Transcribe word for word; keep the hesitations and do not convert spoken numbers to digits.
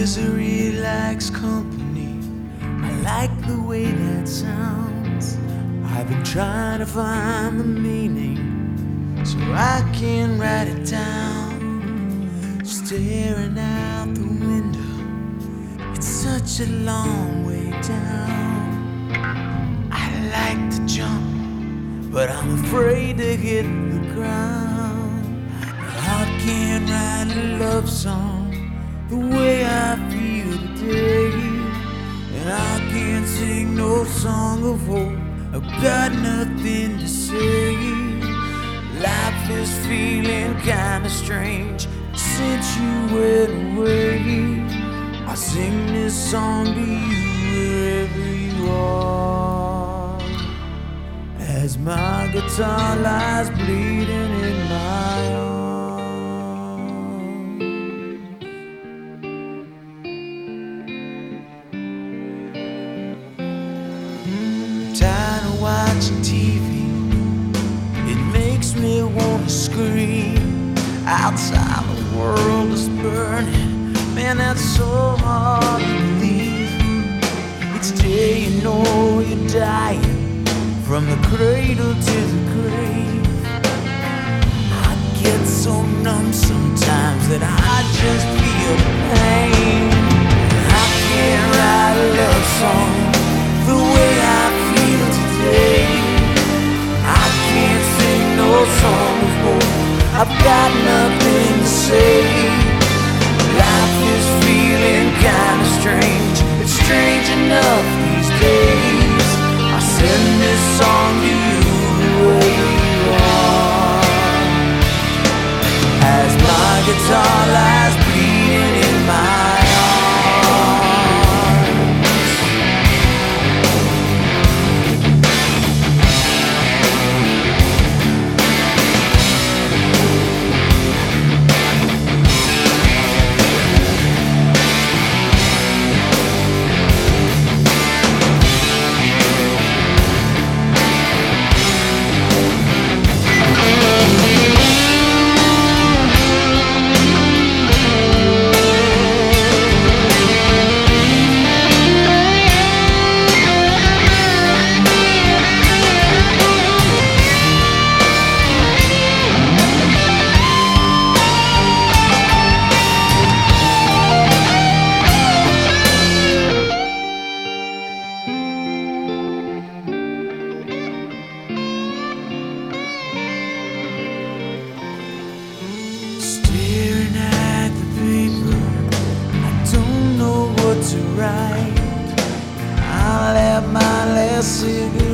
Misery likes company. I like the way that sounds. I've been trying to find the meaning so I can write it down. Staring out the window, it's such a long way down. I like to jump, but I'm afraid to hit the ground. I can't write a love song the way I feel today, and I can't sing no song of hope. I've got nothing to say. Life is feeling kinda strange since you went away. I sing this song to you wherever you are, as my guitar lies bleeding in my arms. Tired of watching T V, it makes me wanna scream. Outside the world is burning, man, that's so hard to believe. Each day you know you're dying, from the cradle to the grave. I get so numb sometimes that I just feel pain. I can't write a love song the way I feel today. I can't sing no song of hope. I've got nothing to say. Life is feeling kinda strange. It's strange enough these days. I send this song to you where you are, as my guitar lies bleeding in my to write. I'll have my last cigarette